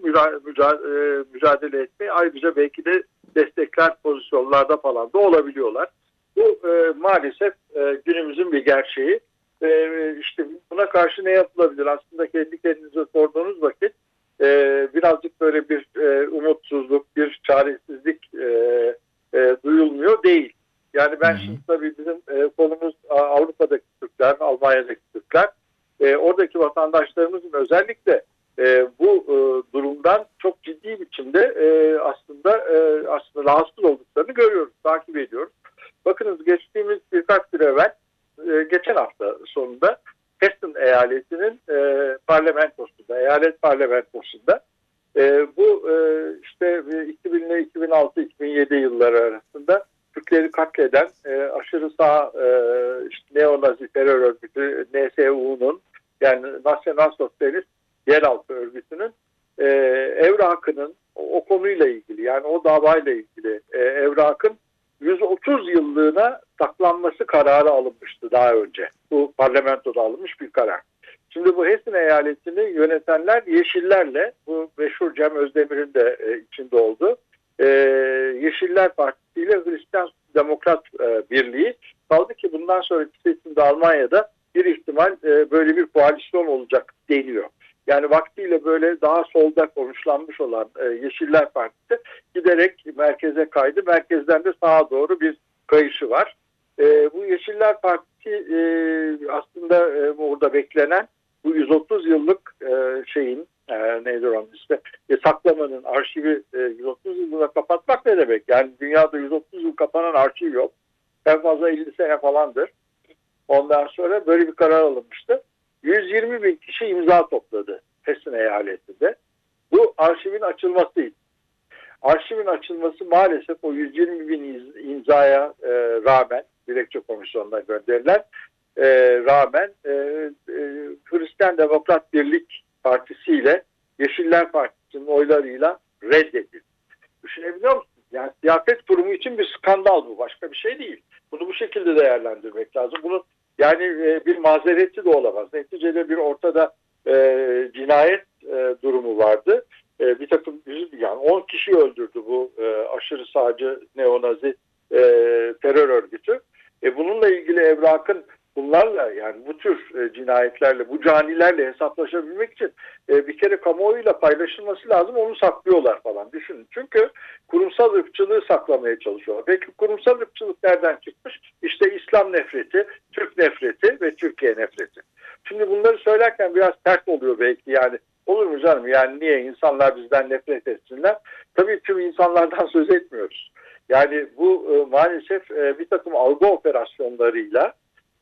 mücadele etmeyi, ayrıca belki de destekler pozisyonlarda falan da olabiliyorlar. Bu maalesef günümüzün bir gerçeği. İşte buna karşı ne yapılabilir? Aslında kendi kendinize sorduğunuz vakit birazcık böyle bir umutsuzluk, bir çaresizlik duyulmuyor değil. Yani ben şimdi tabii bizim konumuz Avrupa'daki Türkler, Almanya'daki Türkler, oradaki vatandaşlarımızın özellikle bu durumdan çok ciddi biçimde aslında rahatsız olduklarını görüyoruz, takip ediyoruz. Bakınız geçtiğimiz birkaç gün evvel, geçen hafta sonunda Hessen eyaletinin eyalet parlamentosunda bu işte 2000 ile 2006-2007 yılları arasında Türkleri katleden aşırı sağ neonazi terör örgütü NSU'nun, yani Nasyonal Sosyalist Yeraltı Örgütü'nün evrakının o konuyla ilgili, yani o davayla ilgili evrakın 130 yıllığına saklanması kararı alınmıştı daha önce. Bu parlamentoda alınmış bir karar. Şimdi bu Hessen eyaletini yönetenler Yeşillerle, bu meşhur Cem Özdemir'in de içinde olduğu Yeşiller Partisi ile Hristiyan Demokrat Birliği, kaldı ki bundan sonraki seçimde Almanya'da bir ihtimal böyle bir koalisyon olacak deniyor. Yani vaktiyle böyle daha solda konuşlanmış olan Yeşiller Partisi giderek merkeze kaydı. Merkezden de sağa doğru bir kayışı var. Bu Yeşiller Partisi aslında orada beklenen bu 130 yıllık nedir onun işte saklamanın arşivi 130 yılda kapatmak ne demek? Yani dünyada 130 yıl kapanan arşiv yok. En fazla 50 sene falandır. Ondan sonra böyle bir karar alınmıştı. 120 bin kişi imza topladı Hessen eyaletinde. Bu arşivin açılmasıydı. Arşivin açılması maalesef o 120 bin imzaya rağmen, dilekçe komisyonuna gönderilen rağmen Hristiyan Demokrat Birlik Partisi ile Yeşiller Partisi'nin oylarıyla reddedildi. Düşünebiliyor musunuz? Yani siyaset kurumu için bir skandal bu. Başka bir şey değil. Bunu bu şekilde değerlendirmek lazım. Bunun yani bir mazereti de olamaz. Neticede bir ortada cinayet durumu vardı. Bir takım yani 10 kişi öldürdü bu aşırı sağcı neonazi terör örgütü. Bununla ilgili evrakın bunlarla, yani bu tür cinayetlerle, bu canilerle hesaplaşabilmek için bir kere kamuoyuyla paylaşılması lazım. Onu saklıyorlar falan. Düşünün. Çünkü kurumsal ırkçılığı saklamaya çalışıyorlar. Peki kurumsal ırkçılık nereden çıkmış? İşte İslam nefreti, Türk nefreti ve Türkiye nefreti. Şimdi bunları söylerken biraz sert oluyor belki, yani olur mu canım, yani niye insanlar bizden nefret etsinler? Tabii tüm insanlardan söz etmiyoruz. Yani bu maalesef bir takım algı operasyonlarıyla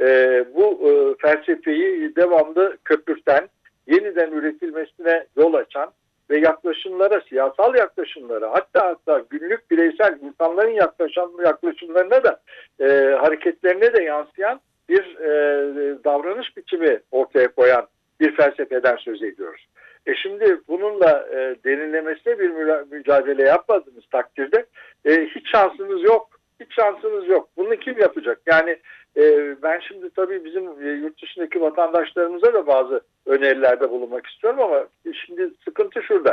bu felsefeyi devamlı köpürten, yeniden üretilmesine yol açan ve yaklaşımlara, siyasal yaklaşımlara, hatta günlük bireysel insanların yaklaşımlarına da hareketlerine de yansıyan bir davranış biçimi ortaya koyan bir felsefeden söz ediyoruz. Şimdi bununla derinlemesine bir mücadele yapmadığınız takdirde hiç şansınız yok. Hiç şansınız yok. Bunu kim yapacak? Yani ben şimdi tabii bizim yurt dışındaki vatandaşlarımıza da bazı önerilerde bulunmak istiyorum ama şimdi sıkıntı şurada.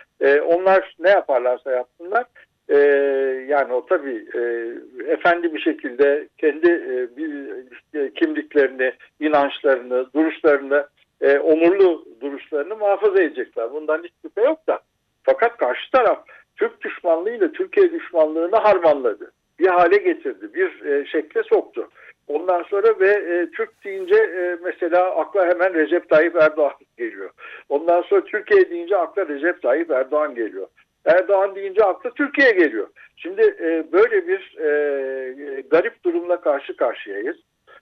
Onlar ne yaparlarsa yapsınlar, yani o tabii efendi bir şekilde kendi kimliklerini, inançlarını, duruşlarını, onurlu duruşlarını muhafaza edecekler. Bundan hiç şüphe yok da. Fakat karşı taraf Türk düşmanlığıyla Türkiye düşmanlığını harmanladı. Bir hale getirdi, bir şekle soktu. Ondan sonra ve Türk deyince mesela akla hemen Recep Tayyip Erdoğan geliyor. Ondan sonra Türkiye deyince akla Recep Tayyip Erdoğan geliyor. Erdoğan deyince akla Türkiye geliyor. Şimdi böyle bir garip durumla karşı karşıyayız.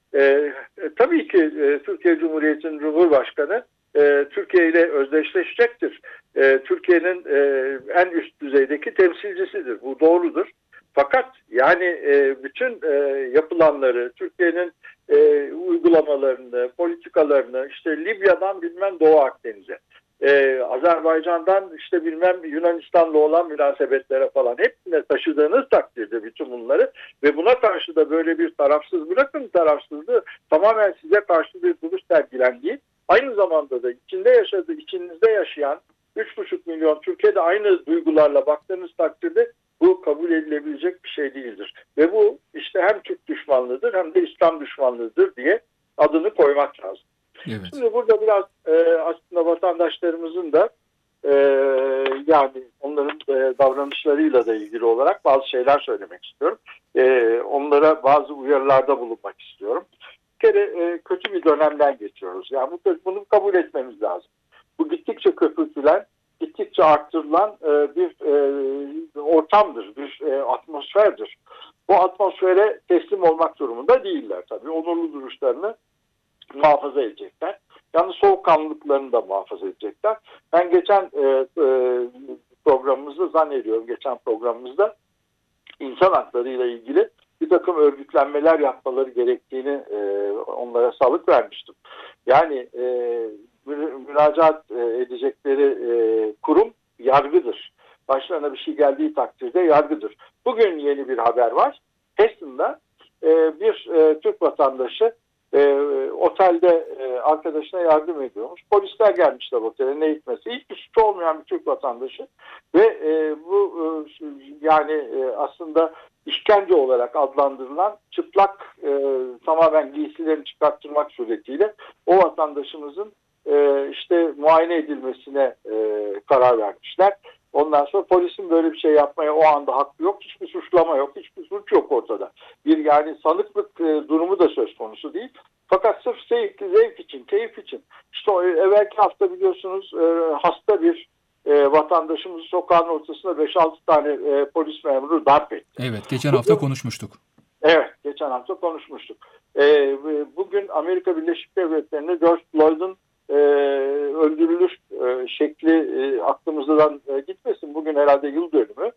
Tabii ki Türkiye Cumhuriyeti'nin Cumhurbaşkanı Türkiye ile özdeşleşecektir. Türkiye'nin en üst düzeydeki temsilcisidir. Bu doğrudur. Fakat yani bütün yapılanları, Türkiye'nin uygulamalarını, politikalarını, işte Libya'dan bilmem Doğu Akdeniz'e, Azerbaycan'dan işte bilmem Yunanistan'la olan münasebetlere falan hepsine taşıdığınız takdirde bütün bunları ve buna karşı da böyle bir tarafsızlığı tamamen size karşı bir duruş sergilendiği, aynı zamanda da içinizde yaşayan 3,5 milyon Türkiye'de aynı duygularla baktığınız takdirde bu kabul edilebilecek bir şey değildir. Ve bu işte hem Türk düşmanlığıdır hem de İslam düşmanlığıdır diye adını koymak lazım. Evet. Şimdi burada biraz aslında vatandaşlarımızın da yani onların davranışlarıyla da ilgili olarak bazı şeyler söylemek istiyorum. Onlara bazı uyarılarda bulunmak istiyorum. kötü bir dönemden geçiyoruz. Yani bunu kabul etmemiz lazım. Bu gittikçe köpürtülen, gittikçe arttırılan bir ortamdır, bir atmosferdir. Bu atmosfere teslim olmak durumunda değiller tabii. Onurlu duruşlarını muhafaza edecekler. Yalnız soğukkanlılıklarını da muhafaza edecekler. Ben geçen programımızda zannediyorum, insan hakları ile ilgili bir takım örgütlenmeler yapmaları gerektiğini onlara salık vermiştim. Yani müracaat edecekleri kurum yargıdır. Başlarına bir şey geldiği takdirde yargıdır. Bugün yeni bir haber var. Heston'da bir Türk vatandaşı otelde arkadaşına yardım ediyormuş. Polisler gelmişler otele, ne hikmetse. Hiçbir suçu olmayan bir Türk vatandaşı ve bu yani aslında işkence olarak adlandırılan çıplak tamamen giysilerini çıkarttırmak suretiyle o vatandaşımızın işte muayene edilmesine karar vermişler. Ondan sonra polisin böyle bir şey yapmaya o anda hakkı yok. Hiçbir suçlama yok. Hiçbir suç yok ortada. Bir yani sanıklık durumu da söz konusu değil. Fakat sırf zevk için, keyif için. İşte evvelki hafta biliyorsunuz hasta bir vatandaşımızı sokağın ortasında 5-6 tane polis memuru darp etti. Evet, geçen hafta konuşmuştuk. Evet, geçen hafta konuşmuştuk. Bugün Amerika Birleşik Devletleri'nde George Floyd'un öldürülür şekli aklımızdan gitmesin. Bugün herhalde yıl dönümü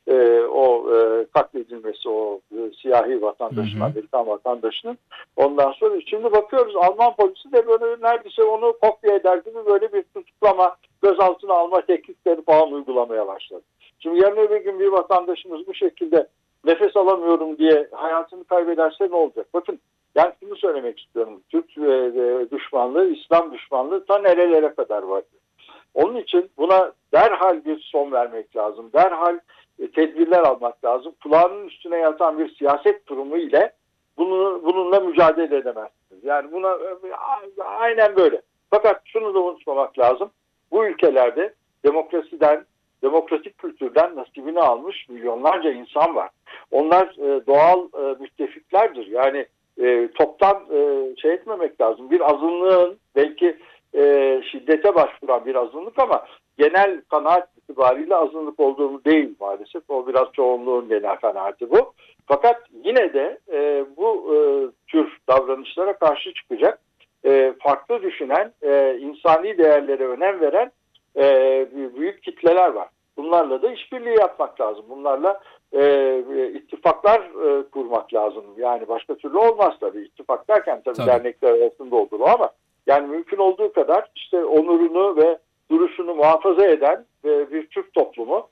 o katledilmesi, o siyahi vatandaşın, Amerikan vatandaşının. Ondan sonra şimdi bakıyoruz Alman polisi de böyle neredeyse onu kopya eder gibi böyle bir tutuklama, gözaltına alma teknikleri falan uygulamaya başladı. Şimdi yarın öbür gün bir vatandaşımız bu şekilde nefes alamıyorum diye hayatını kaybederse ne olacak? Bakın, yani şunu söylemek istiyorum. Türk düşmanlığı, İslam düşmanlığı ta nerelere kadar var. Onun için buna derhal bir son vermek lazım. Derhal tedbirler almak lazım. Kulağının üstüne yatan bir siyaset durumu ile bununla mücadele edemezsiniz. Yani buna aynen böyle. Fakat şunu da unutmamak lazım. Bu ülkelerde demokrasiden, demokratik kültürden nasibini almış milyonlarca insan var. Onlar doğal müttefiklerdir. Yani toptan şey etmemek lazım. Bir azınlığın belki şiddete başvuran bir azınlık ama genel kanaat itibariyle azınlık olduğunu değil maalesef. O biraz çoğunluğun genel kanaati bu. Fakat yine de bu tür davranışlara karşı çıkacak farklı düşünen, insani değerlere önem veren büyük kitleler var. Bunlarla da işbirliği yapmak lazım. Bunlarla ittifaklar kurmak lazım. Yani başka türlü olmaz tabii. İttifak derken tabii dernekler arasında olur ama yani mümkün olduğu kadar işte onurunu ve duruşunu muhafaza eden bir Türk toplumu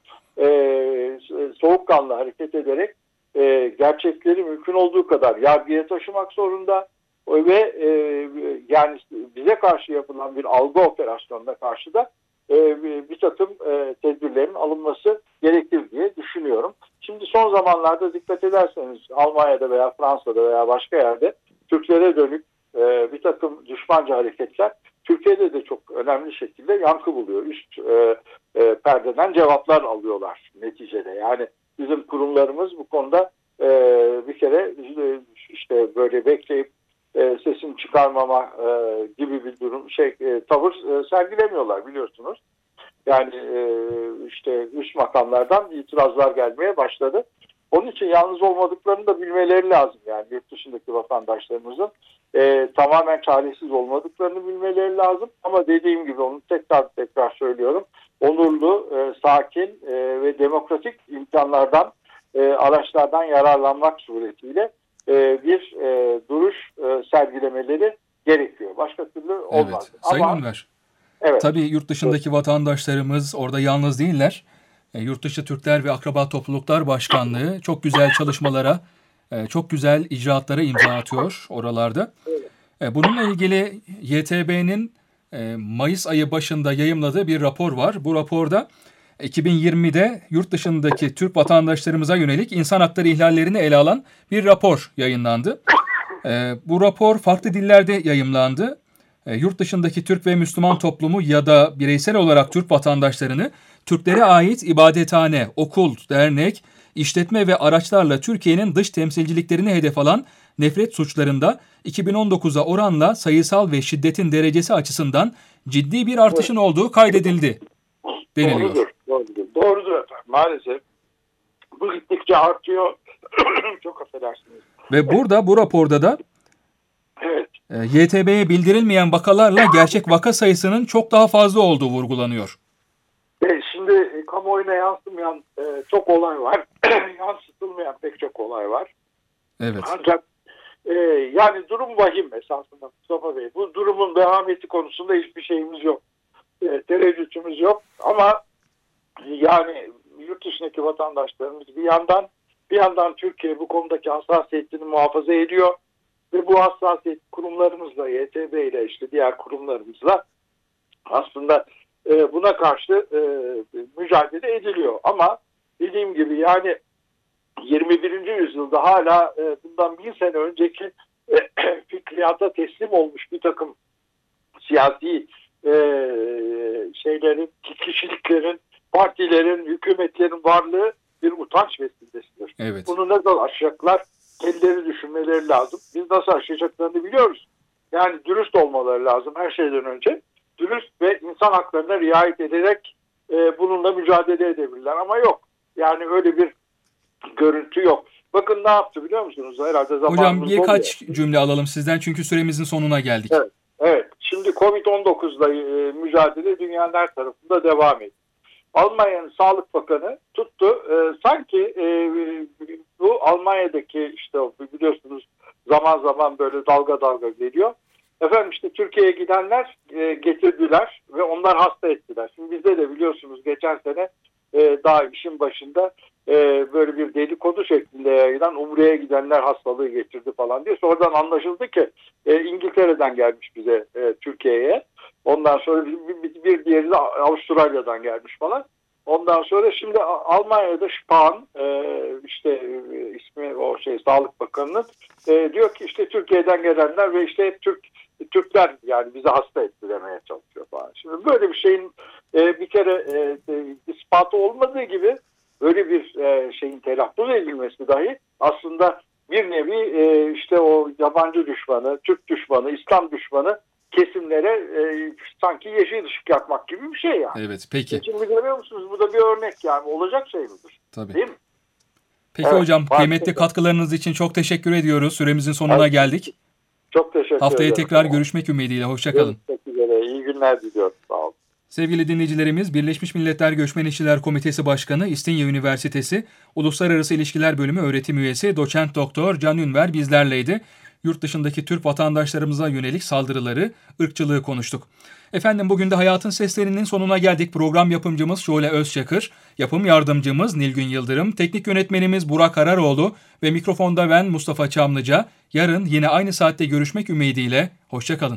soğukkanlı hareket ederek gerçekleri mümkün olduğu kadar yargıya taşımak zorunda ve yani bize karşı yapılan bir algı operasyonuna karşı da bir takım tedbirlerin alınması gerekir diye düşünüyorum. Şimdi son zamanlarda dikkat ederseniz Almanya'da veya Fransa'da veya başka yerde Türklere dönük bir takım düşmanca hareketler Türkiye'de de çok önemli şekilde yankı buluyor. Üst perdeden cevaplar alıyorlar neticede. Yani bizim kurumlarımız bu konuda bir kere işte böyle bekleyip sesini çıkarmama gibi bir durum tavır sergilemiyorlar biliyorsunuz. Yani işte üst makamlardan itirazlar gelmeye başladı. Onun için yalnız olmadıklarını da bilmeleri lazım. Yani yurt dışındaki vatandaşlarımızın tamamen çaresiz olmadıklarını bilmeleri lazım. Ama dediğim gibi onu tekrar söylüyorum. Onurlu, sakin ve demokratik imkanlardan, araçlardan yararlanmak suretiyle bir duruş sergilemeleri gerekiyor. Başka türlü olmaz. Evet, Sayın Ünver. Evet. Tabii yurt dışındaki vatandaşlarımız orada yalnız değiller. Yurtdışı Türkler ve Akraba Topluluklar Başkanlığı çok güzel çalışmalara, çok güzel icraatlara imza atıyor oralarda. Bununla ilgili YTB'nin Mayıs ayı başında yayımladığı bir rapor var. Bu raporda 2020'de yurt dışındaki Türk vatandaşlarımıza yönelik insan hakları ihlallerini ele alan bir rapor yayınlandı. Bu rapor farklı dillerde yayımlandı. Yurt dışındaki Türk ve Müslüman toplumu ya da bireysel olarak Türk vatandaşlarını Türklere ait ibadethane, okul, dernek, işletme ve araçlarla Türkiye'nin dış temsilciliklerini hedef alan nefret suçlarında 2019'a oranla sayısal ve şiddetin derecesi açısından ciddi bir artışın olduğu kaydedildi deniliyor. Doğrudur efendim. Maalesef bu gittikçe artıyor. Çok affedersiniz. Ve bu raporda da Evet. YTB'ye bildirilmeyen vakalarla gerçek vaka sayısının çok daha fazla olduğu vurgulanıyor. Şimdi kamuoyuna yansımayan çok olay var. Yansıtılmayan pek çok olay var. Evet. Ancak yani durum vahim esasında Mustafa Bey. Bu durumun vehameti konusunda hiçbir şeyimiz yok. Tereddütümüz yok. Ama yani yurt dışındaki vatandaşlarımız bir yandan Türkiye bu konudaki hassasiyetini muhafaza ediyor. Ve bu hassasiyet kurumlarımızla, YTB ile işte diğer kurumlarımızla aslında buna karşı mücadele ediliyor. Ama dediğim gibi yani 21. yüzyılda hala bundan 1000 sene önceki fikriyata teslim olmuş bir takım siyasi kişiliklerin, partilerin, hükümetlerin varlığı bir utanç vesilesidir. Evet. Bunu nasıl aşacaklar? Kendileri düşünmeleri lazım. Biz nasıl aşacaklarını biliyoruz. Yani dürüst olmaları lazım her şeyden önce. Dürüst ve insan haklarına riayet ederek bununla mücadele edebilirler. Ama yok. Yani öyle bir görüntü yok. Bakın ne yaptı biliyor musunuz? Herhalde Hocam birkaç cümle alalım sizden çünkü süremizin sonuna geldik. Evet. Şimdi Covid-19'la mücadele dünyanın her tarafında devam ediyor. Almanya'nın Sağlık Bakanı tuttu. Sanki bu Almanya'daki işte biliyorsunuz zaman zaman böyle dalga geliyor. Efendim işte Türkiye'ye gidenler getirdiler ve onlar hasta ettiler. Şimdi bizde de biliyorsunuz geçen sene daha işin başında böyle bir dedikodu şeklinde yayılan Umre'ye gidenler hastalığı getirdi falan diye. Sonradan anlaşıldı ki İngiltere'den gelmiş bize Türkiye'ye. Ondan sonra bir diğeri de Avustralya'dan gelmiş falan. Ondan sonra şimdi Almanya'da Spahn işte ismi Sağlık Bakanı'nın diyor ki işte Türkiye'den gelenler ve işte Türkler yani bizi hasta etti demeye çalışıyor falan. Şimdi böyle bir şeyin bir kere ispatı olmadığı gibi böyle bir şeyin telaffuz edilmesi dahi aslında bir nevi işte o yabancı düşmanı, Türk düşmanı, İslam düşmanı kesimlere sanki yeşil ışık yakmak gibi bir şey yani. Evet, peki. Şimdi görüyor musunuz? Bu da bir örnek yani. Olacak şey midir? Tabii. Değil mi? Peki evet, hocam, kıymetli katkılarınız için çok teşekkür ediyoruz. Süremizin sonuna geldik. Çok teşekkür ederim. Haftaya tekrar görüşmek ümidiyle. Hoşçakalın. Görüşmek üzere. İyi günler diliyorum. Sağ olun. Sevgili dinleyicilerimiz, Birleşmiş Milletler Göçmen İşçiler Komitesi Başkanı, İstinye Üniversitesi Uluslararası İlişkiler Bölümü öğretim üyesi Doçent Doktor Can Ünver bizlerleydi. Yurt dışındaki Türk vatandaşlarımıza yönelik saldırıları, ırkçılığı konuştuk. Efendim bugün de Hayatın Seslerinin sonuna geldik. Program yapımcımız Şule Özçakır, yapım yardımcımız Nilgün Yıldırım, teknik yönetmenimiz Burak Araroğlu ve mikrofonda ben Mustafa Çamlıca. Yarın yine aynı saatte görüşmek ümidiyle. Hoşçakalın.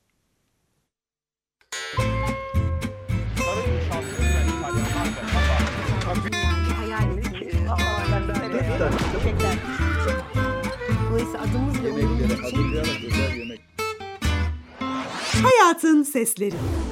Dolayısıyla adımız ve Yemekleri hazırlayarak özel yemek. Hayatın Sesleri.